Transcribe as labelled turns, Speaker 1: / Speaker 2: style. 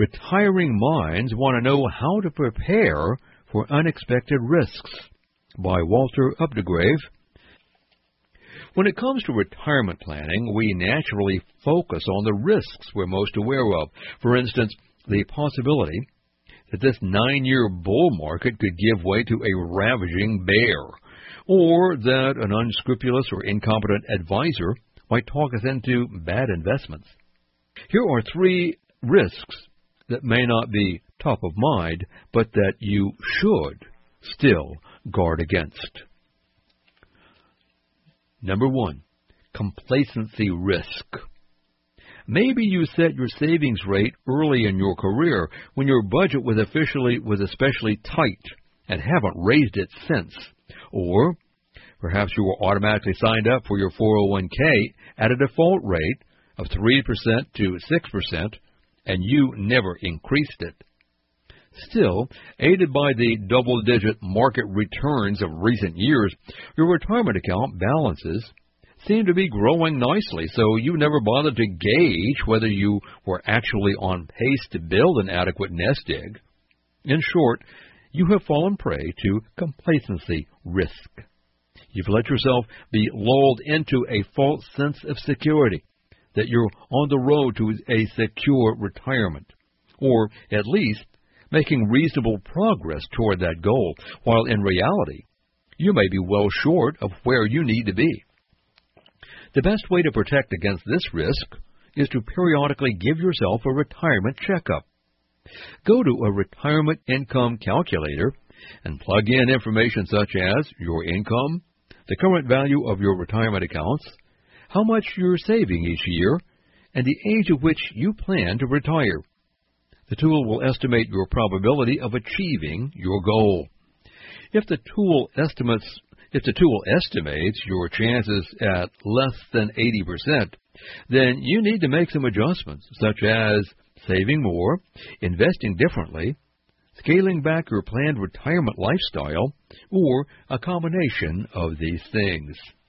Speaker 1: Retiring minds want to know how to prepare for unexpected risks, by Walter Updegrave. When it comes to retirement planning, we naturally focus on the risks we're most aware of. For instance, the possibility that this 9-year bull market could give way to a ravaging bear, or that an unscrupulous or incompetent advisor might talk us into bad investments. Here are 3 risks that may not be top of mind, but that you should still guard against. Number 1, complacency risk. Maybe you set your savings rate early in your career when your budget was especially tight and haven't raised it since. Or perhaps you were automatically signed up for your 401k at a default rate of 3% to 6%, and you never increased it. Still, aided by the double-digit market returns of recent years, your retirement account balances seem to be growing nicely, so you never bothered to gauge whether you were actually on pace to build an adequate nest egg. In short, you have fallen prey to complacency risk. You've let yourself be lulled into a false sense of security, that you're on the road to a secure retirement, or at least making reasonable progress toward that goal, while in reality, you may be well short of where you need to be. The best way to protect against this risk is to periodically give yourself a retirement checkup. Go to a retirement income calculator and plug in information such as your income, the current value of your retirement accounts, how much you're saving each year, and the age at which you plan to retire. The tool will estimate your probability of achieving your goal. If the tool estimates your chances at less than 80%, then you need to make some adjustments, such as saving more, investing differently, scaling back your planned retirement lifestyle, or a combination of these things.